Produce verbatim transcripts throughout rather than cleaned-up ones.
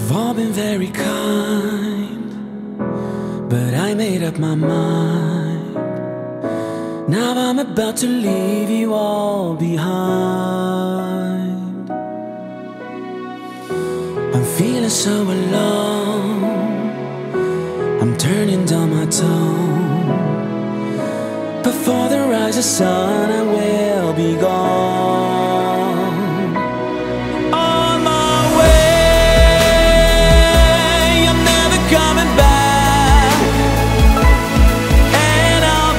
You've all been very kind, but I made up my mind. Now I'm about to leave you all behind. I'm feeling so alone, I'm turning down my tone. Before the rise of sun I will be gone. On my way, I'm never coming back, and I'll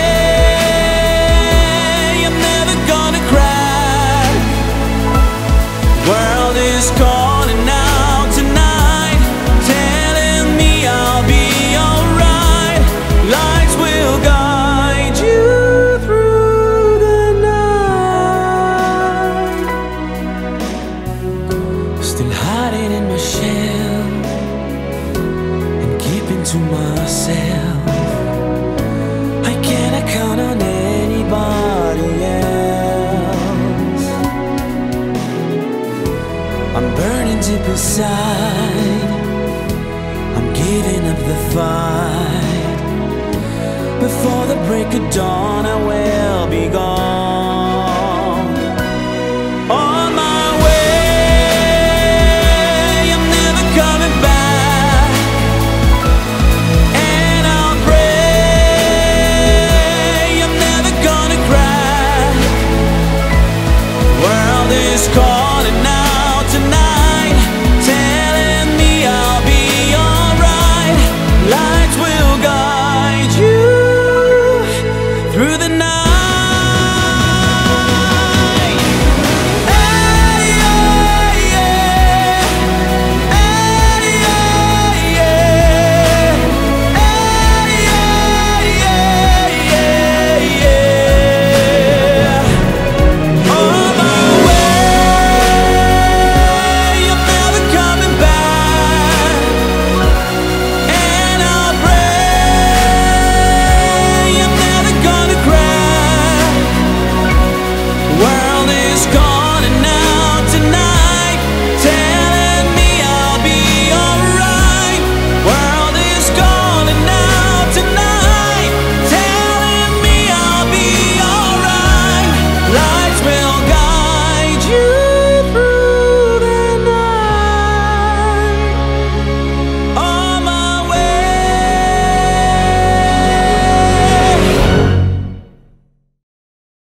pray I'm never gonna crack. World is calling out tonight, telling me I'll be alright. Lights will guide you through the night. Still hiding in my shell and keeping to myself. I cannot count on anybody else. I'm burning deep inside, I'm giving up the fight. Before the break of dawn I will